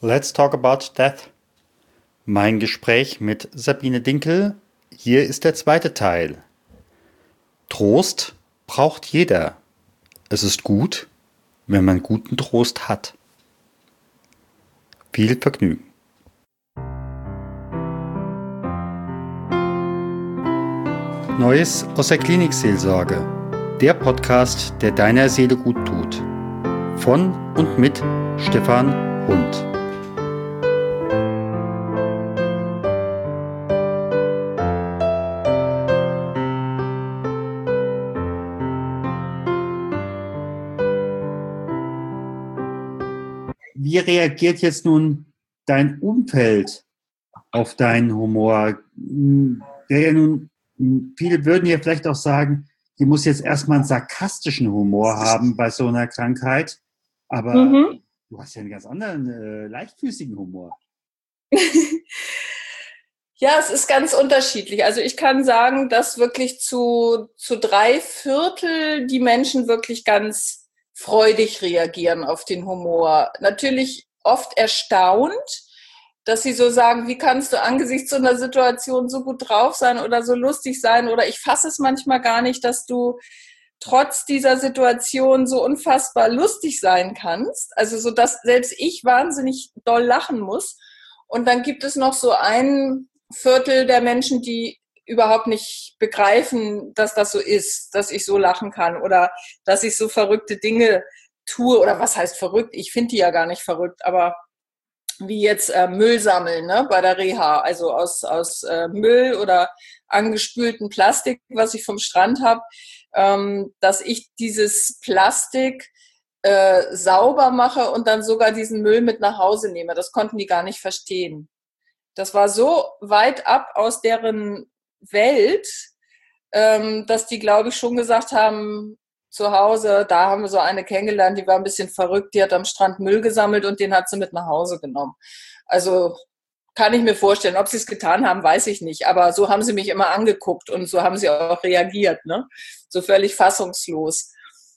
Let's talk about death. Mein Gespräch mit Sabine Dinkel. Hier ist der zweite Teil. Trost braucht jeder. Es ist gut, wenn man guten Trost hat. Viel Vergnügen. Neues aus der Klinikseelsorge. Der Podcast, der deiner Seele gut tut. Von und mit Stefan Hund. Wie reagiert jetzt nun dein Umfeld auf deinen Humor? Der ja nun, viele würden ja vielleicht auch sagen, die muss jetzt erstmal einen sarkastischen Humor haben bei so einer Krankheit. Aber du hast ja einen ganz anderen, leichtfüßigen Humor. Ja, es ist ganz unterschiedlich. Also ich kann sagen, dass wirklich zu 3/4 die Menschen wirklich ganz freudig reagieren auf den Humor. Natürlich oft erstaunt, dass sie so sagen, wie kannst du angesichts so einer Situation so gut drauf sein oder so lustig sein? Oder ich fasse es manchmal gar nicht, dass du trotz dieser Situation so unfassbar lustig sein kannst. Also so, dass selbst ich wahnsinnig doll lachen muss. Und dann gibt es noch so 1/4 der Menschen, die überhaupt nicht begreifen, dass das so ist, dass ich so lachen kann oder dass ich so verrückte Dinge tue. Oder was heißt verrückt? Ich finde die ja gar nicht verrückt, aber wie jetzt Müll sammeln, ne, bei der Reha, also aus Müll oder angespülten Plastik, was ich vom Strand habe, dass ich dieses Plastik sauber mache und dann sogar diesen Müll mit nach Hause nehme. Das konnten die gar nicht verstehen. Das war so weit ab aus deren Welt, dass die, glaube ich, schon gesagt haben, zu Hause, da haben wir so eine kennengelernt, die war ein bisschen verrückt, die hat am Strand Müll gesammelt und den hat sie mit nach Hause genommen. Also kann ich mir vorstellen, ob sie es getan haben, weiß ich nicht, aber so haben sie mich immer angeguckt und so haben sie auch reagiert, ne? So völlig fassungslos.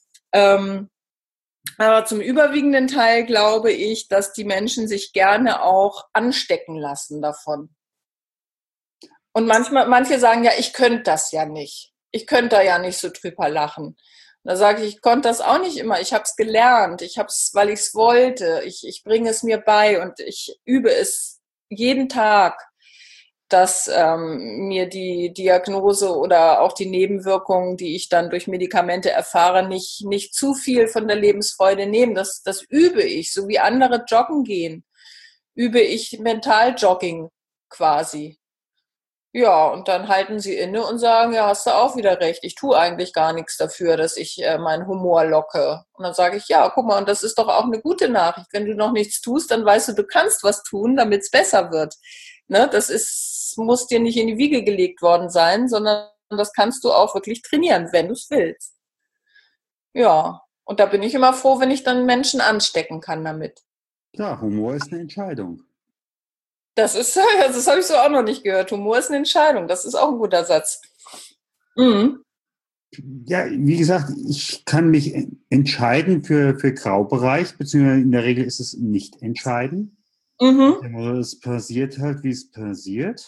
Aber zum überwiegenden Teil glaube ich, dass die Menschen sich gerne auch anstecken lassen davon. Und manche sagen ja, ich könnte das ja nicht. Ich könnte da ja nicht so drüber lachen. Und da sage ich konnte das auch nicht immer. Ich habe es gelernt. Ich habe es, weil ich es wollte. Ich bringe es mir bei und ich übe es jeden Tag, dass mir die Diagnose oder auch die Nebenwirkungen, die ich dann durch Medikamente erfahre, nicht zu viel von der Lebensfreude nehmen. Das übe ich, so wie andere joggen gehen, übe ich Mentaljogging quasi. Ja, und dann halten sie inne und sagen, ja, hast du auch wieder recht. Ich tue eigentlich gar nichts dafür, dass ich meinen Humor locke. Und dann sage ich, ja, guck mal, und das ist doch auch eine gute Nachricht. Wenn du noch nichts tust, dann weißt du kannst was tun, damit es besser wird. Ne? Muss dir nicht in die Wiege gelegt worden sein, sondern das kannst du auch wirklich trainieren, wenn du es willst. Ja, und da bin ich immer froh, wenn ich dann Menschen anstecken kann damit. Klar, Humor ist eine Entscheidung. Das habe ich so auch noch nicht gehört. Humor ist eine Entscheidung. Das ist auch ein guter Satz. Mhm. Ja, wie gesagt, ich kann mich entscheiden für Graubereich, beziehungsweise in der Regel ist es nicht entscheiden. Es passiert halt, wie es passiert.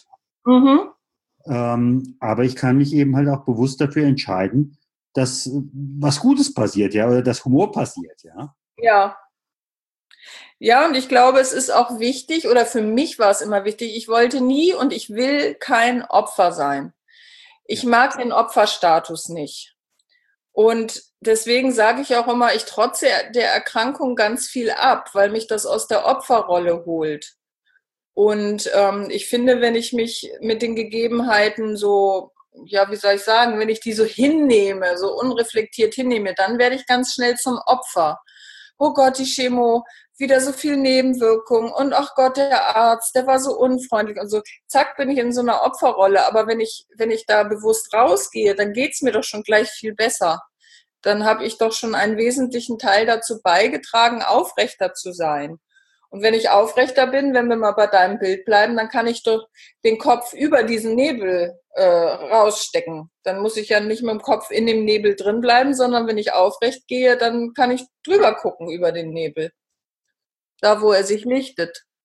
Aber ich kann mich eben halt auch bewusst dafür entscheiden, dass was Gutes passiert, ja, oder dass Humor passiert, ja. Ja. Ja, und ich glaube, es ist auch wichtig, oder für mich war es immer wichtig, ich wollte nie und ich will kein Opfer sein. Ich mag den Opferstatus nicht. Und deswegen sage ich auch immer, ich trotze der Erkrankung ganz viel ab, weil mich das aus der Opferrolle holt. Und ich finde, wenn ich mich mit den Gegebenheiten so, ja, wie soll ich sagen, wenn ich die so hinnehme, so unreflektiert hinnehme, dann werde ich ganz schnell zum Opfer. Oh Gott, die Chemo, wieder so viel Nebenwirkungen und ach Gott, der Arzt, der war so unfreundlich und so. Zack, bin ich in so einer Opferrolle. Aber wenn ich da bewusst rausgehe, dann geht's mir doch schon gleich viel besser. Dann habe ich doch schon einen wesentlichen Teil dazu beigetragen, aufrechter zu sein. Und wenn ich aufrechter bin, wenn wir mal bei deinem Bild bleiben, dann kann ich doch den Kopf über diesen Nebel rausstecken. Dann muss ich ja nicht mit dem Kopf in dem Nebel drin bleiben, sondern wenn ich aufrecht gehe, dann kann ich drüber gucken über den Nebel. Da, wo er sich lichtet.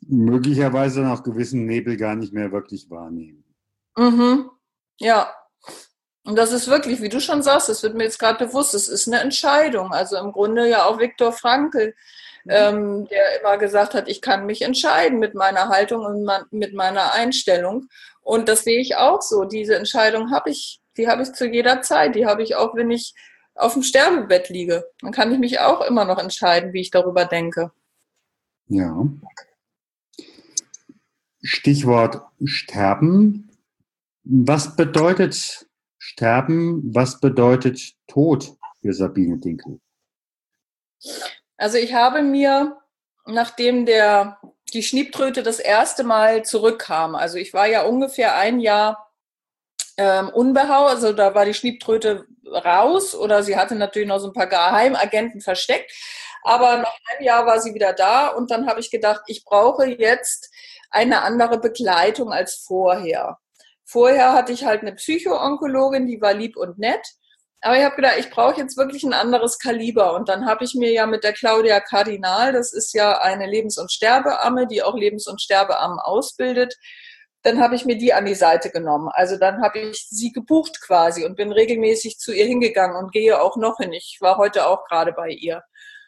möglicherweise nach gewissem Nebel gar nicht mehr wirklich wahrnehmen. Mhm. Ja. Und das ist wirklich, wie du schon sagst, das wird mir jetzt gerade bewusst, es ist eine Entscheidung. Also im Grunde ja auch Viktor Frankl, der immer gesagt hat, ich kann mich entscheiden mit meiner Haltung und mit meiner Einstellung. Und das sehe ich auch so. Diese Entscheidung die habe ich zu jeder Zeit. Die habe ich auch, wenn ich auf dem Sterbebett liege. Dann kann ich mich auch immer noch entscheiden, wie ich darüber denke. Ja. Stichwort Sterben. Was bedeutet Sterben? Was bedeutet Tod für Sabine Dinkel? Also ich habe mir, nachdem die Schnieptröte das erste Mal zurückkam, also ich war ja ungefähr ein Jahr unbehauen, also da war die Schnieptröte raus oder sie hatte natürlich noch so ein paar Geheimagenten versteckt, aber nach einem Jahr war sie wieder da und dann habe ich gedacht, ich brauche jetzt eine andere Begleitung als vorher. Vorher hatte ich halt eine Psychoonkologin, die war lieb und nett. Aber ich habe gedacht, ich brauche jetzt wirklich ein anderes Kaliber. Und dann habe ich mir ja mit der Claudia Kardinal, das ist ja eine Lebens- und Sterbeamme, die auch Lebens- und Sterbeammen ausbildet, dann habe ich mir die an die Seite genommen. Also dann habe ich sie gebucht quasi und bin regelmäßig zu ihr hingegangen und gehe auch noch hin. Ich war heute auch gerade bei ihr.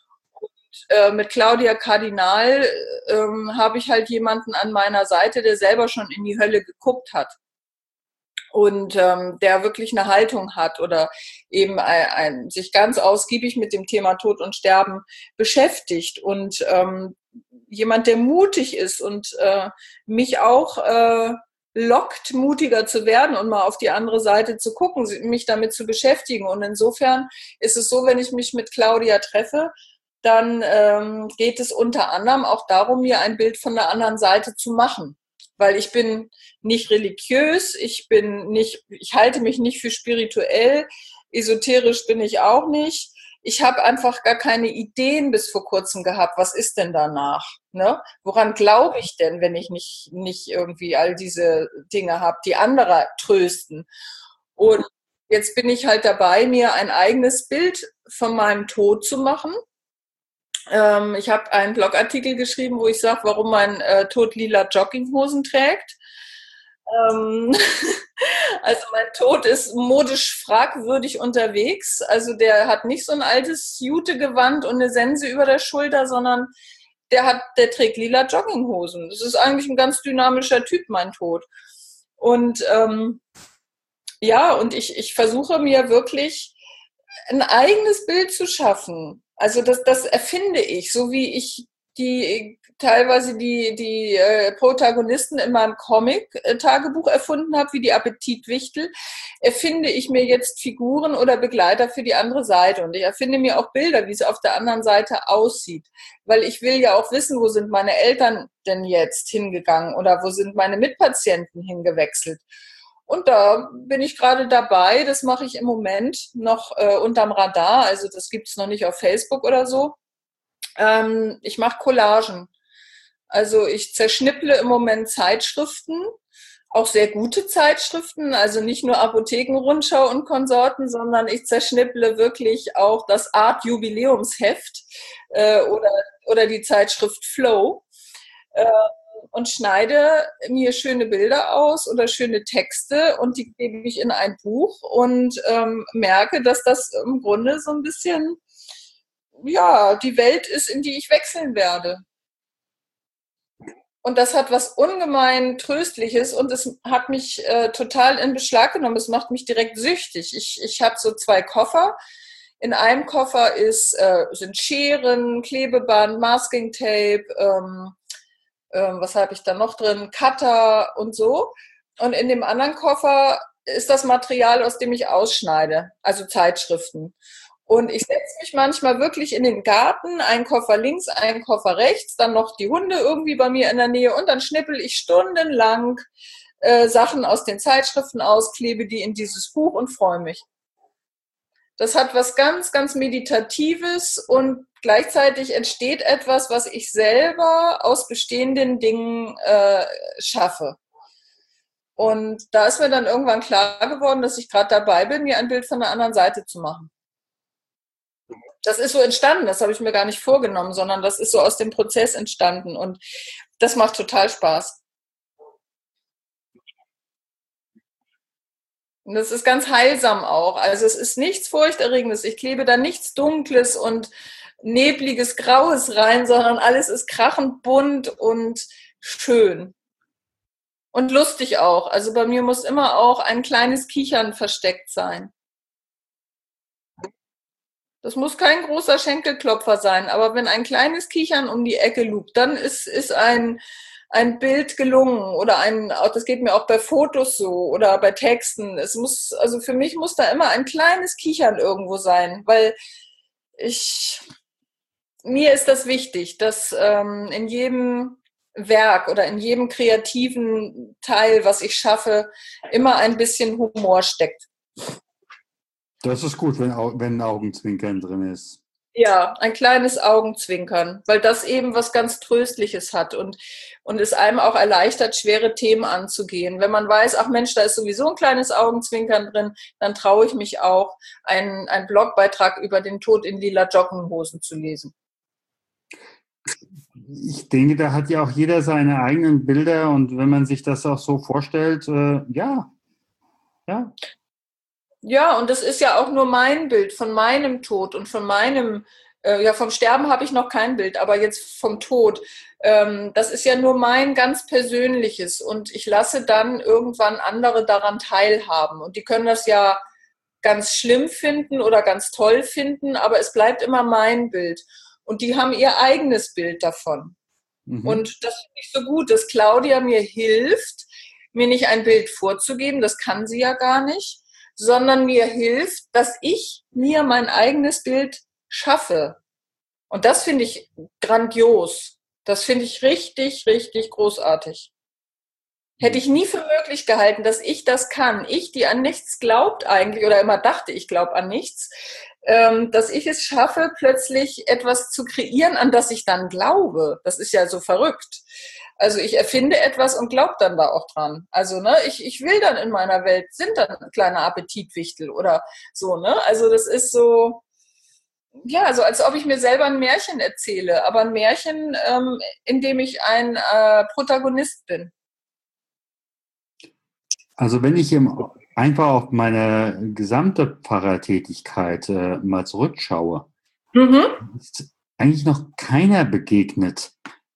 Mit Claudia Kardinal habe ich halt jemanden an meiner Seite, der selber schon in die Hölle geguckt hat und der wirklich eine Haltung hat oder eben sich ganz ausgiebig mit dem Thema Tod und Sterben beschäftigt und jemand, der mutig ist und mich auch lockt, mutiger zu werden und mal auf die andere Seite zu gucken, mich damit zu beschäftigen. Und insofern ist es so, wenn ich mich mit Claudia treffe, dann geht es unter anderem auch darum, mir ein Bild von der anderen Seite zu machen. Weil ich bin nicht religiös, ich halte mich nicht für spirituell, esoterisch bin ich auch nicht. Ich habe einfach gar keine Ideen bis vor kurzem gehabt, was ist denn danach? Ne? Woran glaube ich denn, wenn ich nicht irgendwie all diese Dinge habe, die andere trösten? Und jetzt bin ich halt dabei, mir ein eigenes Bild von meinem Tod zu machen. Ich habe einen Blogartikel geschrieben, wo ich sage, warum mein Tod lila Jogginghosen trägt. Also mein Tod ist modisch fragwürdig unterwegs. Also der hat nicht so ein altes Jutegewand und eine Sense über der Schulter, sondern der trägt lila Jogginghosen. Das ist eigentlich ein ganz dynamischer Typ, mein Tod. Und ja, und ich versuche mir wirklich ein eigenes Bild zu schaffen. Also das erfinde ich, so wie ich teilweise die Protagonisten in meinem Comic-Tagebuch erfunden habe, wie die Appetitwichtel, erfinde ich mir jetzt Figuren oder Begleiter für die andere Seite. Und ich erfinde mir auch Bilder, wie es auf der anderen Seite aussieht. Weil ich will ja auch wissen, wo sind meine Eltern denn jetzt hingegangen oder wo sind meine Mitpatienten hingewechselt. Und da bin ich gerade dabei, das mache ich im Moment noch unterm Radar, also das gibt es noch nicht auf Facebook oder so. Ich mache Collagen. Also ich zerschnipple im Moment Zeitschriften, auch sehr gute Zeitschriften, also nicht nur Apothekenrundschau und Konsorten, sondern ich zerschnipple wirklich auch das Art-Jubiläumsheft oder die Zeitschrift Flow. Und schneide mir schöne Bilder aus oder schöne Texte und die gebe ich in ein Buch und merke, dass das im Grunde so ein bisschen, ja, die Welt ist, in die ich wechseln werde. Und das hat was ungemein Tröstliches und es hat mich total in Beschlag genommen. Es macht mich direkt süchtig. Ich habe so 2 Koffer. In einem Koffer sind Scheren, Klebeband, Masking Tape, was habe ich da noch drin? Cutter und so. Und in dem anderen Koffer ist das Material, aus dem ich ausschneide, also Zeitschriften. Und ich setze mich manchmal wirklich in den Garten, einen Koffer links, einen Koffer rechts, dann noch die Hunde irgendwie bei mir in der Nähe und dann schnippel ich stundenlang Sachen aus den Zeitschriften aus, klebe die in dieses Buch und freue mich. Das hat was ganz, ganz Meditatives und gleichzeitig entsteht etwas, was ich selber aus bestehenden Dingen schaffe. Und da ist mir dann irgendwann klar geworden, dass ich gerade dabei bin, mir ein Bild von der anderen Seite zu machen. Das ist so entstanden, das habe ich mir gar nicht vorgenommen, sondern das ist so aus dem Prozess entstanden. Und Das macht total Spaß. Und das ist ganz heilsam auch. Also es ist nichts Furchterregendes. Ich klebe da nichts Dunkles und nebliges Graues rein, sondern alles ist krachend bunt und schön. Und lustig auch. Also bei mir muss immer auch ein kleines Kichern versteckt sein. Das muss kein großer Schenkelklopfer sein, aber wenn ein kleines Kichern um die Ecke lugt, dann ist ein Bild gelungen oder das geht mir auch bei Fotos so oder bei Texten. Also für mich muss da immer ein kleines Kichern irgendwo sein, weil mir ist das wichtig, dass in jedem Werk oder in jedem kreativen Teil, was ich schaffe, immer ein bisschen Humor steckt. Das ist gut, wenn ein Augenzwinkern drin ist. Ja, ein kleines Augenzwinkern, weil das eben was ganz Tröstliches hat und es einem auch erleichtert, schwere Themen anzugehen. Wenn man weiß, ach Mensch, da ist sowieso ein kleines Augenzwinkern drin, dann traue ich mich auch, einen Blogbeitrag über den Tod in lila Joggenhosen zu lesen. Ich denke, da hat ja auch jeder seine eigenen Bilder und wenn man sich das auch so vorstellt, ja. Ja, und das ist ja auch nur mein Bild von meinem Tod und von vom Sterben habe ich noch kein Bild, aber jetzt vom Tod. Das ist ja nur mein ganz persönliches und ich lasse dann irgendwann andere daran teilhaben. Und die können das ja ganz schlimm finden oder ganz toll finden, aber es bleibt immer mein Bild. Und die haben ihr eigenes Bild davon. Mhm. Und das finde ich so gut, dass Claudia mir hilft, mir nicht ein Bild vorzugeben, das kann sie ja gar nicht, sondern mir hilft, dass ich mir mein eigenes Bild schaffe. Und das finde ich grandios. Das finde ich richtig, richtig großartig. Hätte ich nie für möglich gehalten, dass ich das kann. Ich, die an nichts glaubt eigentlich oder immer dachte, ich glaube an nichts, dass ich es schaffe, plötzlich etwas zu kreieren, an das ich dann glaube. Das ist ja so verrückt. Also ich erfinde etwas und glaube dann da auch dran. Also ne, ich will dann in meiner Welt, sind dann kleine Appetitwichtel oder so. Ne? Also das ist so, ja, so als ob ich mir selber ein Märchen erzähle, aber ein Märchen, in dem ich ein Protagonist bin. Also wenn ich einfach auf meine gesamte Pfarrertätigkeit mal zurückschaue, ist eigentlich noch keiner begegnet,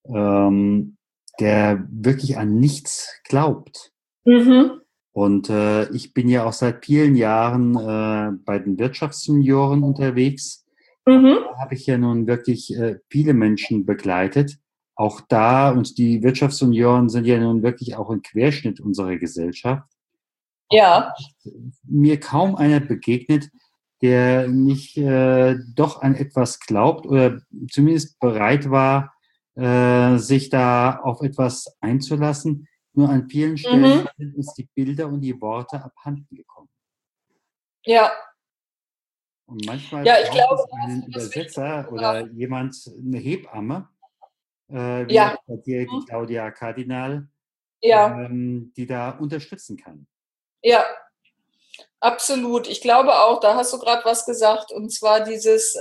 der wirklich an nichts glaubt. Und ich bin ja auch seit vielen Jahren bei den Wirtschaftssenioren unterwegs. Da habe ich ja nun wirklich viele Menschen begleitet. Auch da, und die Wirtschaftssenioren sind ja nun wirklich auch ein Querschnitt unserer Gesellschaft. Ja. Mir kaum einer begegnet, der nicht doch an etwas glaubt oder zumindest bereit war, sich da auf etwas einzulassen. Nur an vielen Stellen sind uns die Bilder und die Worte abhanden gekommen. Ja. Und manchmal ja, ich braucht glaube, es einen Übersetzer oder jemand, eine Hebamme, wie ja. bei dir die Claudia Kardinal, Ja. die da unterstützen kann. Ja, absolut. Ich glaube auch, da hast du gerade was gesagt, und zwar dieses,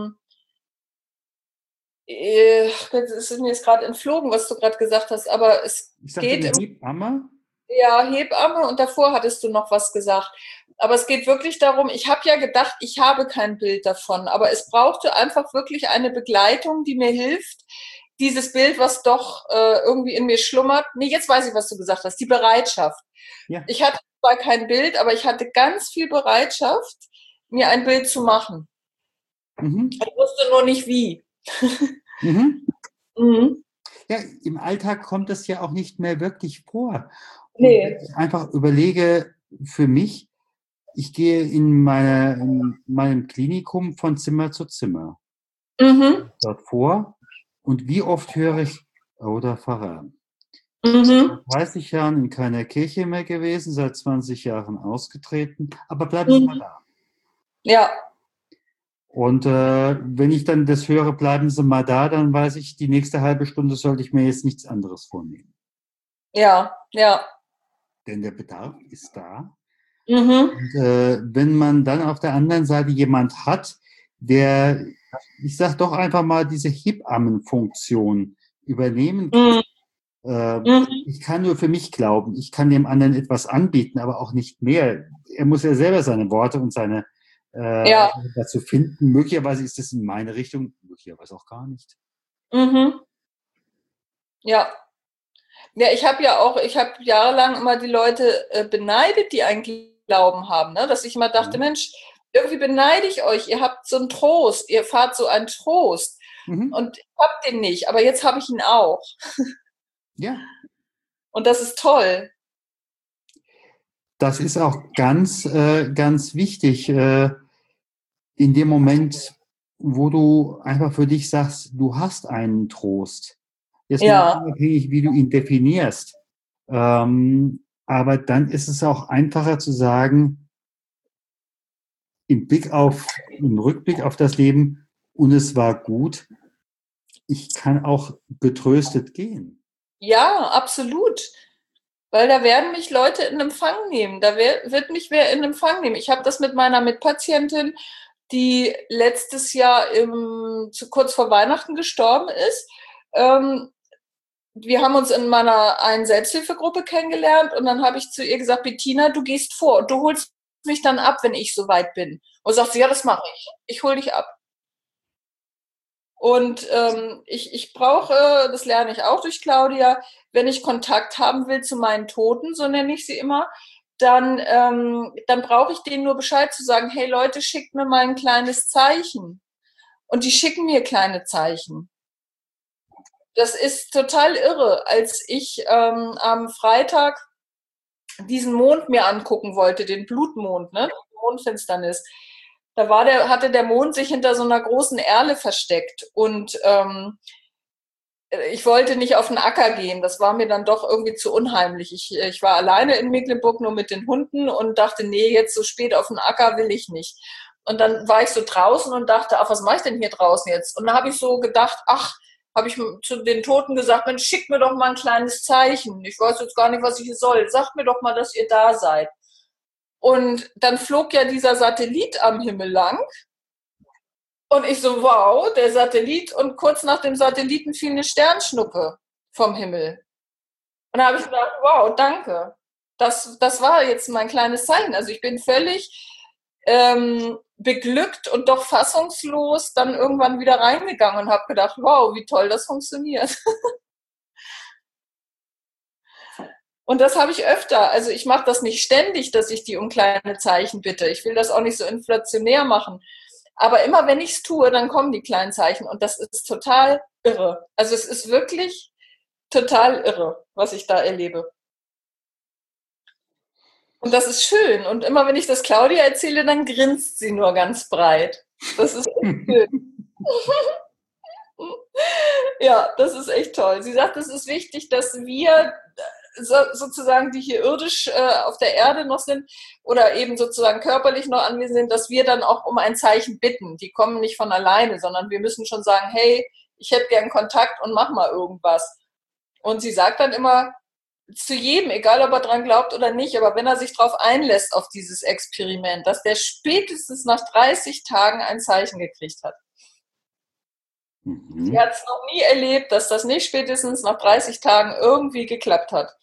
es ist mir jetzt gerade entflogen, was du gerade gesagt hast, aber es Ich sagte geht eine Hebamme. Ja, Hebamme und davor hattest du noch was gesagt. Aber es geht wirklich darum, ich habe ja gedacht, ich habe kein Bild davon, aber es brauchte einfach wirklich eine Begleitung, die mir hilft, dieses Bild, was doch irgendwie in mir schlummert. Nee, jetzt weiß ich, was du gesagt hast, die Bereitschaft. Ja. Ich hatte zwar kein Bild, aber ich hatte ganz viel Bereitschaft, mir ein Bild zu machen. Ich wusste nur nicht wie. Ja, im Alltag kommt es ja auch nicht mehr wirklich vor. Und Nee. wenn ich einfach überlege, für mich, ich gehe in meinem Klinikum von Zimmer zu Zimmer. Dort vor. Und wie oft höre ich, oh, der Pfarrer. Seit 30 Jahren in keiner Kirche mehr gewesen, seit 20 Jahren ausgetreten, aber bleiben Sie mal da. Ja. Und wenn ich dann das höre, bleiben Sie mal da, dann weiß ich, die nächste halbe Stunde sollte ich mir jetzt nichts anderes vornehmen. Ja, ja. Denn der Bedarf ist da. Und wenn man dann auf der anderen Seite jemand hat, der, ich sage doch einfach mal, diese Hebammenfunktion übernehmen kann, Mhm. Ich kann nur für mich glauben. Ich kann dem anderen etwas anbieten, aber auch nicht mehr. Er muss ja selber seine Worte und seine Ja. dazu finden. Möglicherweise ist es in meine Richtung, möglicherweise auch gar nicht. Mhm. Ja. Ja, ich habe jahrelang immer die Leute beneidet, die einen Glauben haben, ne? Dass ich immer dachte, Ja. Mensch, irgendwie beneide ich euch, ihr habt so einen Trost, ihr fahrt so einen Trost Mhm. und ich hab den nicht, aber jetzt habe ich ihn auch Ja, und das ist toll. das ist auch ganz wichtig. In dem Moment, wo du einfach für dich sagst, du hast einen Trost. Jetzt mal Ja, unabhängig, wie du ihn definierst. Aber dann ist es auch einfacher zu sagen, im Rückblick auf das Leben, und es war gut, ich kann auch getröstet gehen. ja, absolut. Weil da werden mich Leute in Empfang nehmen. Wird mich wer in Empfang nehmen. Ich habe das mit meiner Mitpatientin, die letztes Jahr kurz vor Weihnachten gestorben ist. Ähm, Wir haben uns in meiner einen Selbsthilfegruppe kennengelernt und dann habe ich zu ihr gesagt, Bettina, du gehst vor und du holst mich dann ab, wenn ich soweit bin. Und sagt sie, ja, das mache ich. Ich hole dich ab. Und ich brauche, das lerne ich auch durch Claudia, wenn ich Kontakt haben will zu meinen Toten, so nenne ich sie immer, dann brauche ich denen nur Bescheid zu sagen, hey Leute, schickt mir mal ein kleines Zeichen. Und die schicken mir kleine Zeichen. Das ist total irre. Als ich am Freitag diesen Mond mir angucken wollte, den Blutmond, ne, die Mondfinsternis, hatte der Mond sich hinter so einer großen Erle versteckt und ich wollte nicht auf den Acker gehen. Das war mir dann doch irgendwie zu unheimlich. Ich war alleine in Mecklenburg nur mit den Hunden und dachte, nee, jetzt so spät auf den Acker will ich nicht. Und dann war ich so draußen und dachte, ach, was mache ich denn hier draußen jetzt? Und dann habe ich so gedacht, ach, habe ich zu den Toten gesagt, Mensch, schickt mir doch mal ein kleines Zeichen. Ich weiß jetzt gar nicht, was ich hier soll. Sagt mir doch mal, dass ihr da seid. Und dann flog ja dieser Satellit am Himmel lang. Und ich so, wow, der Satellit. Und kurz nach dem Satelliten fiel eine Sternschnuppe vom Himmel. Und da habe ich gedacht, wow, danke. Das war jetzt mein kleines Zeichen. Also ich bin völlig beglückt und doch fassungslos dann irgendwann wieder reingegangen und habe gedacht, wow, wie toll das funktioniert. Und das habe ich öfter. Also ich mache das nicht ständig, dass ich die um kleine Zeichen bitte. Ich will das auch nicht so inflationär machen. Aber immer wenn ich es tue, dann kommen die kleinen Zeichen. Und das ist total irre. Also es ist wirklich total irre, was ich da erlebe. Und das ist schön. Und immer wenn ich das Claudia erzähle, dann grinst sie nur ganz breit. Das ist echt schön. Ja, das ist echt toll. Sie sagt, es ist wichtig, dass wir sozusagen, die hier irdisch auf der Erde noch sind oder eben sozusagen körperlich noch anwesend sind, dass wir dann auch um ein Zeichen bitten. Die kommen nicht von alleine, sondern wir müssen schon sagen, hey, ich hätte gern Kontakt und mach mal irgendwas. Und sie sagt dann immer zu jedem, egal ob er dran glaubt oder nicht, aber wenn er sich darauf einlässt, auf dieses Experiment, dass der spätestens nach 30 Tagen ein Zeichen gekriegt hat. Sie Mhm. hat es noch nie erlebt, dass das nicht spätestens nach 30 Tagen irgendwie geklappt hat.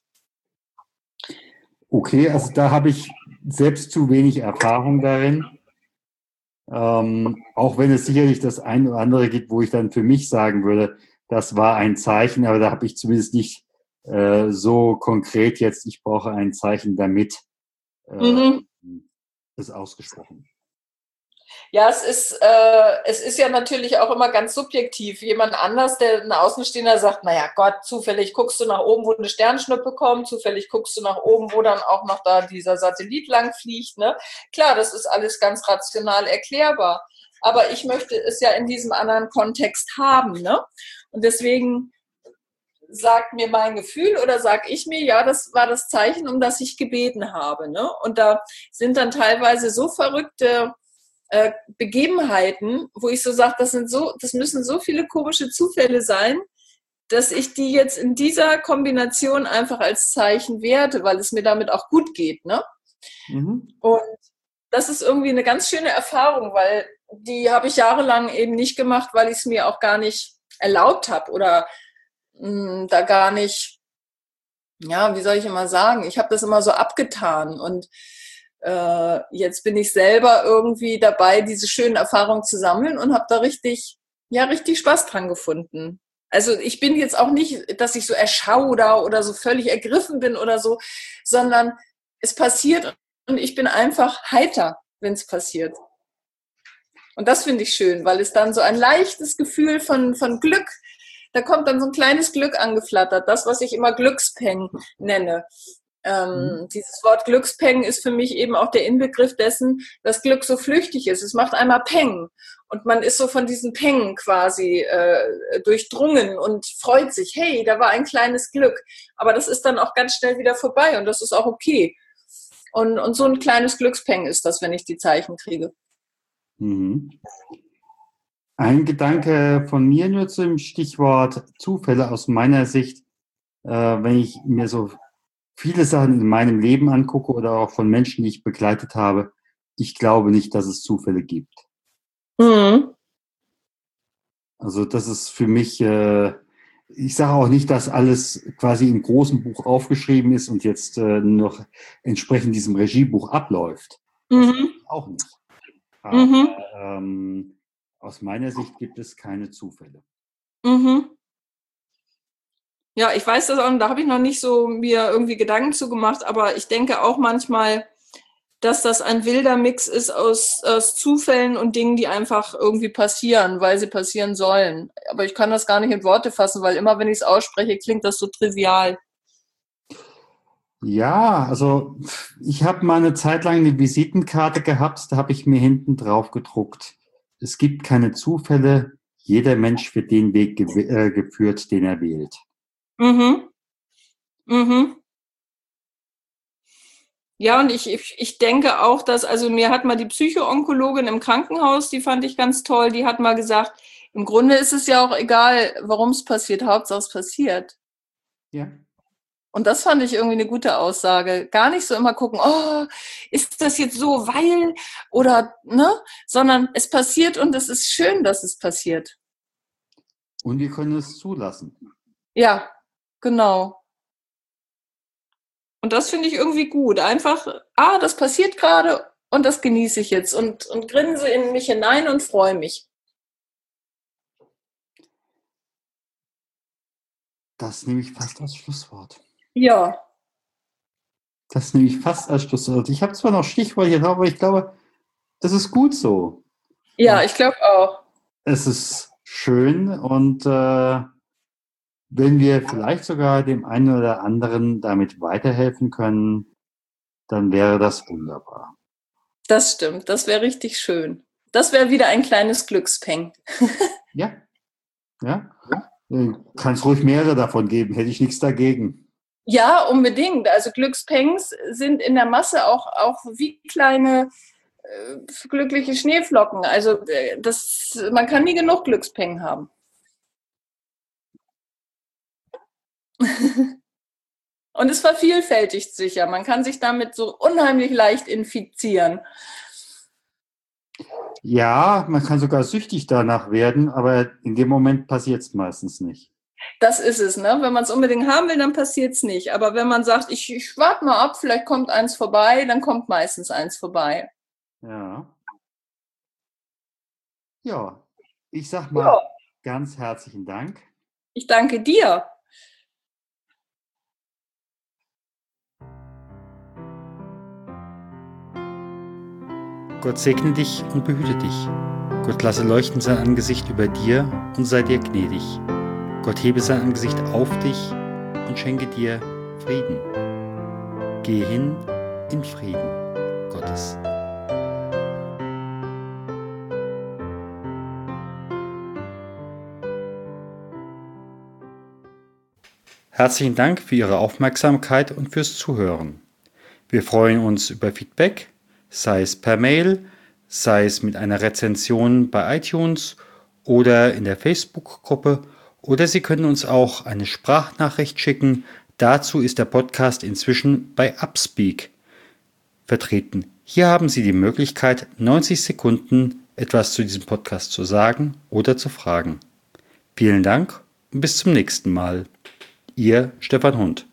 Okay, also da habe ich selbst zu wenig Erfahrung darin. Auch wenn es sicherlich das ein oder andere gibt, wo ich dann für mich sagen würde, das war ein Zeichen, aber da habe ich zumindest nicht so konkret jetzt, ich brauche ein Zeichen damit, äh, Mhm. das ausgesprochen. Ja, es ist ja natürlich auch immer ganz subjektiv. Jemand anders, der ein Außenstehender sagt, naja Gott, zufällig guckst du nach oben, wo eine Sternschnuppe kommt, zufällig guckst du nach oben, wo dann auch noch da dieser Satellit lang fliegt. Ne? Klar, das ist alles ganz rational erklärbar. Aber ich möchte es ja in diesem anderen Kontext haben. Ne? Und deswegen sagt mir mein Gefühl oder sag ich mir, ja, das war das Zeichen, um das ich gebeten habe. Ne? Und da sind dann teilweise so verrückte Begebenheiten, wo ich so sage, das müssen so viele komische Zufälle sein, dass ich die jetzt in dieser Kombination einfach als Zeichen werte, weil es mir damit auch gut geht. Ne? Mhm. Und das ist irgendwie eine ganz schöne Erfahrung, weil die habe ich jahrelang eben nicht gemacht, weil ich es mir auch gar nicht erlaubt habe oder da gar nicht, ja, wie soll ich immer sagen, ich habe das immer so abgetan und jetzt bin ich selber irgendwie dabei, diese schönen Erfahrungen zu sammeln und habe da richtig Spaß dran gefunden. Also ich bin jetzt auch nicht, dass ich so erschauder oder so völlig ergriffen bin oder so, sondern es passiert und ich bin einfach heiter, wenn es passiert. Und das finde ich schön, weil es dann so ein leichtes Gefühl von Glück, da kommt dann so ein kleines Glück angeflattert, das, was ich immer Glückspeng nenne. Dieses Wort Glückspeng ist für mich eben auch der Inbegriff dessen, dass Glück so flüchtig ist. Es macht einmal Peng und man ist so von diesen Pengen quasi durchdrungen und freut sich, hey, da war ein kleines Glück. Aber das ist dann auch ganz schnell wieder vorbei und das ist auch okay. Und so ein kleines Glückspeng ist das, wenn ich die Zeichen kriege. Mhm. Ein Gedanke von mir nur zum Stichwort Zufälle aus meiner Sicht, wenn ich mir so viele Sachen in meinem Leben angucke oder auch von Menschen, die ich begleitet habe, ich glaube nicht, dass es Zufälle gibt. Mhm. Also das ist für mich, ich sage auch nicht, dass alles quasi im großen Buch aufgeschrieben ist und jetzt noch entsprechend diesem Regiebuch abläuft. Mhm. Auch nicht. Aber aus meiner Sicht gibt es keine Zufälle. Mhm. Ja, ich weiß das auch, da habe ich noch nicht so mir irgendwie Gedanken zu gemacht, aber ich denke auch manchmal, dass das ein wilder Mix ist aus Zufällen und Dingen, die einfach irgendwie passieren, weil sie passieren sollen. Aber ich kann das gar nicht in Worte fassen, weil immer, wenn ich es ausspreche, klingt das so trivial. Ja, also ich habe mal eine Zeit lang eine Visitenkarte gehabt, da habe ich mir hinten drauf gedruckt. Es gibt keine Zufälle, jeder Mensch wird den Weg geführt, den er wählt. Mhm. Mhm. Ja, und ich denke auch, dass, also mir hat mal die Psychoonkologin im Krankenhaus, die fand ich ganz toll, die hat mal gesagt, im Grunde ist es ja auch egal, warum es passiert, Hauptsache es passiert. Ja. Und das fand ich irgendwie eine gute Aussage. Gar nicht so immer gucken, oh, ist das jetzt so, weil oder, ne? Sondern es passiert und es ist schön, dass es passiert. Und wir können es zulassen. Ja, genau. Und das finde ich irgendwie gut. Einfach, das passiert gerade und das genieße ich jetzt und grinse in mich hinein und freue mich. Das nehme ich fast als Schlusswort. Ja, Das nehme ich fast als Schlusswort. Ich habe zwar noch Stichworte hier, aber ich glaube, das ist gut so. ja, ich glaube auch. Es ist schön und wenn wir vielleicht sogar dem einen oder anderen damit weiterhelfen können, dann wäre das wunderbar. Das stimmt. Das wäre richtig schön. Das wäre wieder ein kleines Glückspeng. Ja, ja. Kann es ruhig mehrere davon geben, hätte ich nichts dagegen. Ja, unbedingt. Also Glückspengs sind in der Masse auch wie kleine glückliche Schneeflocken. Also man kann nie genug Glückspeng haben. Und es vervielfältigt sich ja. Man kann sich damit so unheimlich leicht infizieren. Ja, man kann sogar süchtig danach werden, aber in dem Moment passiert es meistens nicht. Das ist es, ne? Wenn man es unbedingt haben will, dann passiert es nicht. Aber wenn man sagt, ich warte mal ab, vielleicht kommt eins vorbei, dann kommt meistens eins vorbei. Ja. Ja, ich sag mal Ja. ganz herzlichen Dank. Ich danke dir. Gott segne dich und behüte dich. Gott lasse leuchten sein Angesicht über dir und sei dir gnädig. Gott hebe sein Angesicht auf dich und schenke dir Frieden. Gehe hin in Frieden Gottes. Herzlichen Dank für Ihre Aufmerksamkeit und fürs Zuhören. Wir freuen uns über Feedback, sei es per Mail, sei es mit einer Rezension bei iTunes oder in der Facebook-Gruppe, oder Sie können uns auch eine Sprachnachricht schicken. Dazu ist der Podcast inzwischen bei Upspeak vertreten. Hier haben Sie die Möglichkeit, 90 Sekunden etwas zu diesem Podcast zu sagen oder zu fragen. Vielen Dank bis zum nächsten Mal. Ihr Stefan Hund.